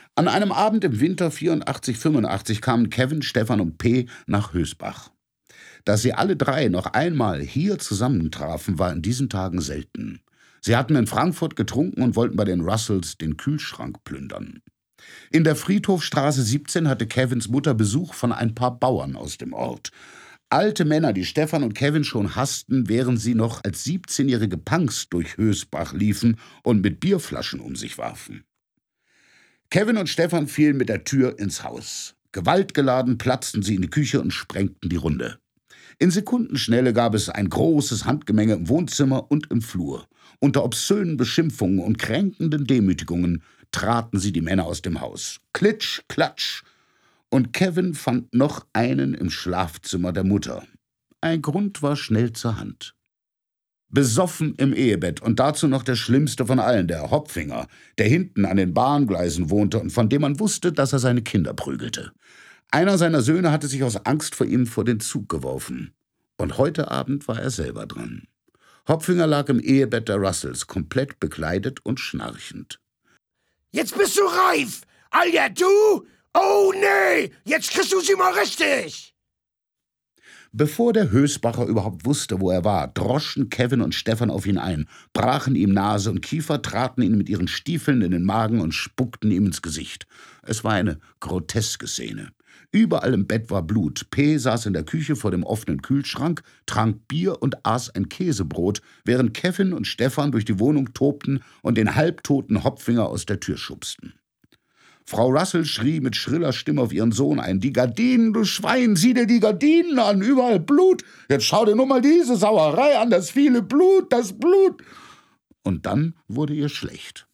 An einem Abend im Winter 84, 85 kamen Kevin, Stefan und P. nach Hösbach. Dass sie alle drei noch einmal hier zusammentrafen, war in diesen Tagen selten. Sie hatten in Frankfurt getrunken und wollten bei den Russells den Kühlschrank plündern. In der Friedhofstraße 17 hatte Kevins Mutter Besuch von ein paar Bauern aus dem Ort. Alte Männer, die Stefan und Kevin schon hassten, während sie noch als 17-jährige Punks durch Hösbach liefen und mit Bierflaschen um sich warfen. Kevin und Stefan fielen mit der Tür ins Haus. Gewaltgeladen platzten sie in die Küche und sprengten die Runde. In Sekundenschnelle gab es ein großes Handgemenge im Wohnzimmer und im Flur. Unter obszönen Beschimpfungen und kränkenden Demütigungen traten sie die Männer aus dem Haus. Klitsch, klatsch. Und Kevin fand noch einen im Schlafzimmer der Mutter. Ein Grund war schnell zur Hand. Besoffen im Ehebett und dazu noch der schlimmste von allen, der Hopfinger, der hinten an den Bahngleisen wohnte und von dem man wusste, dass er seine Kinder prügelte. Einer seiner Söhne hatte sich aus Angst vor ihm vor den Zug geworfen. Und heute Abend war er selber dran. Hopfinger lag im Ehebett der Russells, komplett bekleidet und schnarchend. »Jetzt bist du reif! Alja, du? Oh, nee! Jetzt kriegst du sie mal richtig!« Bevor der Hösbacher überhaupt wusste, wo er war, droschen Kevin und Stefan auf ihn ein, brachen ihm Nase und Kiefer, traten ihn mit ihren Stiefeln in den Magen und spuckten ihm ins Gesicht. Es war eine groteske Szene. Überall im Bett war Blut. P. saß in der Küche vor dem offenen Kühlschrank, trank Bier und aß ein Käsebrot, während Kevin und Stefan durch die Wohnung tobten und den halbtoten Hopfinger aus der Tür schubsten. Frau Russell schrie mit schriller Stimme auf ihren Sohn ein: »Die Gardinen, du Schwein, sieh dir die Gardinen an, überall Blut! Jetzt schau dir nur mal diese Sauerei an, das viele Blut, das Blut!« Und dann wurde ihr schlecht.